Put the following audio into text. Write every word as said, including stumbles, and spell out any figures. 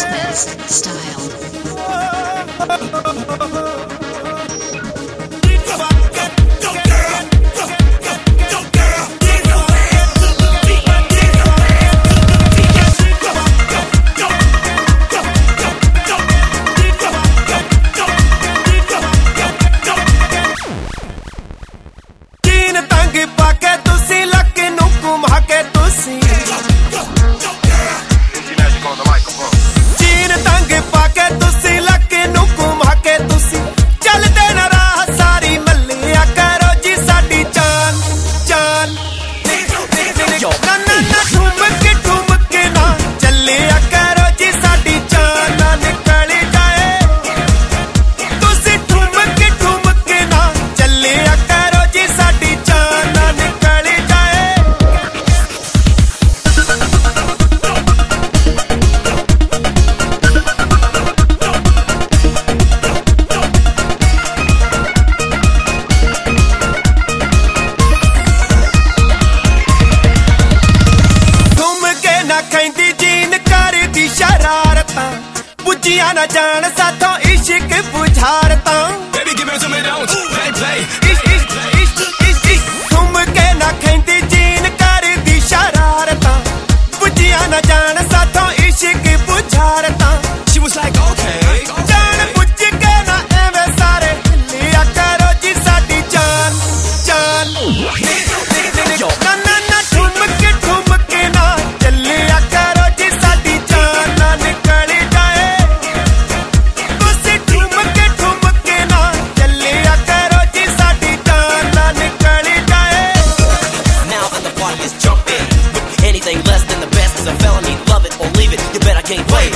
Smith style. ना जान साथों इश्क बुझारता Baby give me some me don't play play इश्क इश्क इश्क इश्क इश्क तुम के ना खेंदी जीन कर दी शरारता बुझिया ना जान साथों इश्क बुझारता She was like okay जान बुझ के ना एवे सारे लिया करो जी साडी जान जान ना ना ना ठुम के ठुम के ना चलिया करो जी साडी जान ना निकल जाए Anything less than the best is a felony. Love it or leave it. You bet I can't wait.